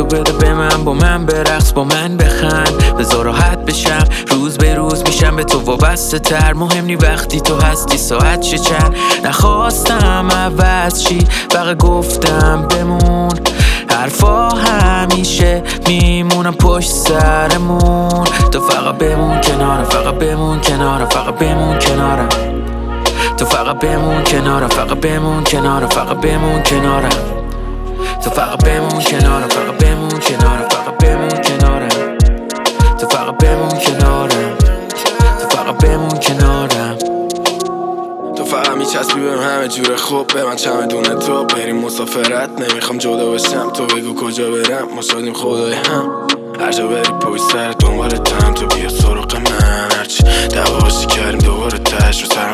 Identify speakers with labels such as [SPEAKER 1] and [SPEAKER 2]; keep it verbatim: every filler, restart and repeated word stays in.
[SPEAKER 1] بده به من، با من برقص، با من بخند، بذار راحت بشم. روز به روز میشم به تو وابسته تر. مهم نی وقتی تو هستی ساعت چه چند. نخواستم عوض چی، فقط گفتم بمون. حرفا همیشه میمونم پشت سرمون. تو فقط بمون کنارم، فقط بمون کنارم، فقط بمون کنارم. تو فقط بمون کنارم، فقط بمون کنارم، فقط بمون کنارم. تو فقط بمون کنارم، فقط بمون کنارم، فقط بمون کنارم. تو فقط بمون کنارم، تو فقط بمون کنارم.
[SPEAKER 2] تو فقط میچسبی بهم همه جوره خوب، به من چمدونه تو بریم مسافرت. نمیخوام جدا بشم، تو بگو کجا برم، ما شدیم خدای هم. هر جا بری پشت سر دنبالتم، تو بیا سراغ من. هرچی دعوا باشی کردیم دوباره تش رو سر